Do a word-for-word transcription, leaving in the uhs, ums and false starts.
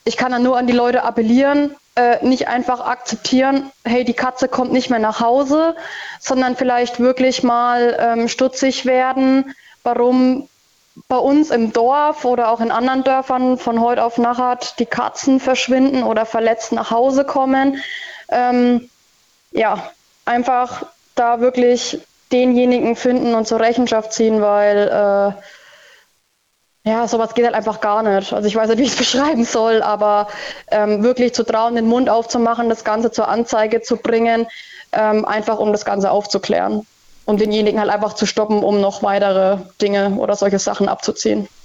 ich kann dann nur an die Leute appellieren, äh, nicht einfach akzeptieren, hey, die Katze kommt nicht mehr nach Hause, sondern vielleicht wirklich mal ähm, stutzig werden, warum bei uns im Dorf oder auch in anderen Dörfern von heute auf nachher die Katzen verschwinden oder verletzt nach Hause kommen. Ähm, ja, einfach da wirklich denjenigen finden und zur Rechenschaft ziehen, weil äh, ja, sowas geht halt einfach gar nicht. Also ich weiß nicht, wie ich es beschreiben soll, aber ähm, wirklich zu trauen, den Mund aufzumachen, das Ganze zur Anzeige zu bringen, ähm, einfach um das Ganze aufzuklären. Um denjenigen halt einfach zu stoppen, um noch weitere Dinge oder solche Sachen abzuziehen.